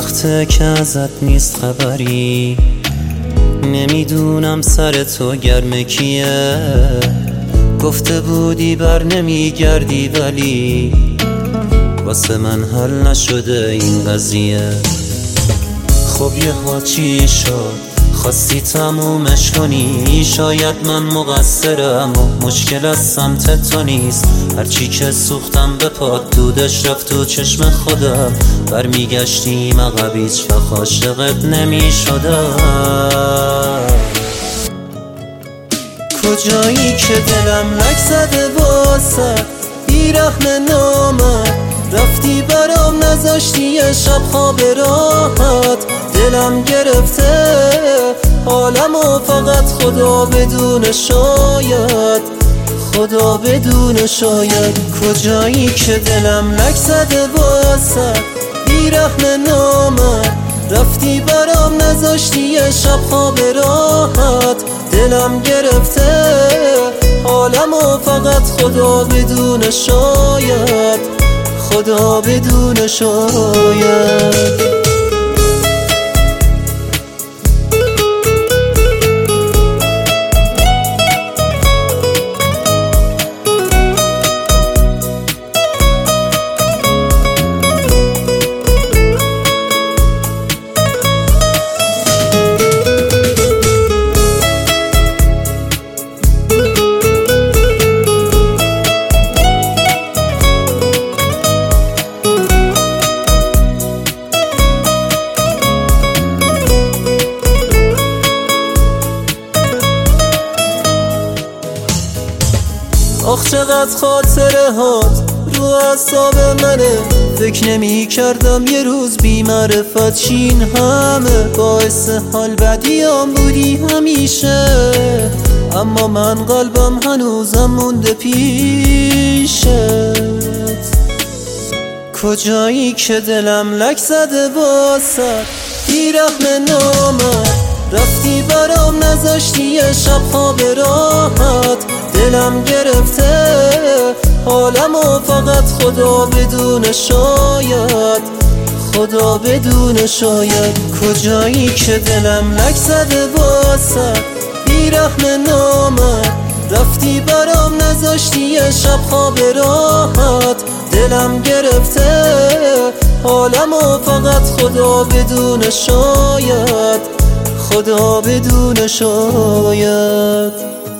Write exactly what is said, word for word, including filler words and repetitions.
وقته که ازت نیست خبری، نمیدونم سر تو گرم کیه. گفته بودی بر نمیگردی ولی واسه من حل نشده این قضیه. خب یه ها چی شد؟ خواستی تمومش کنی، شاید من مقصرم و مشکل از سمت تو نیست. هرچی که سوختم به پات دودش رفت تو چشم خودم، برمیگشتیم عقب هیچ وقت عاشقت نمیشدم. کجایی که دلم لک زده واسه بیرحم نامت، رفتی برام نذاشتی یه شب خواب راحت. دلم گرفته حالمو فقط خدا بدون شاید، خدا بدون شاید. کجایی که دلم لک زده واسه بیرحم نامت، رفتی برام نذاشتی یه شب خواب راحت. دلم گرفته حالمو فقط خدا بدون شاید، خدا بدون شاید. آخ چقدر خاطره هات رو اعصاب منه، فکر نمی کردم یه روز بی معرفت شین همه. باعث حال بدیام بودی همیشه، اما من قلبم هنوزم مونده پیشت. کجایی که دلم لک زده واسه بیرحم نامت، رفتی برام نذاشتی یه شب خواب راحت. دلم گرفته حالمو فقط خدا بدون شاید، خدا بدون شاید. کجایی که دلم لک زده واسه بیرحم نامت، رفتی برام نذاشتی یه شب خواب راحت. دلم گرفته حالمو فقط خدا بدون شاید، خدا بدون شاید.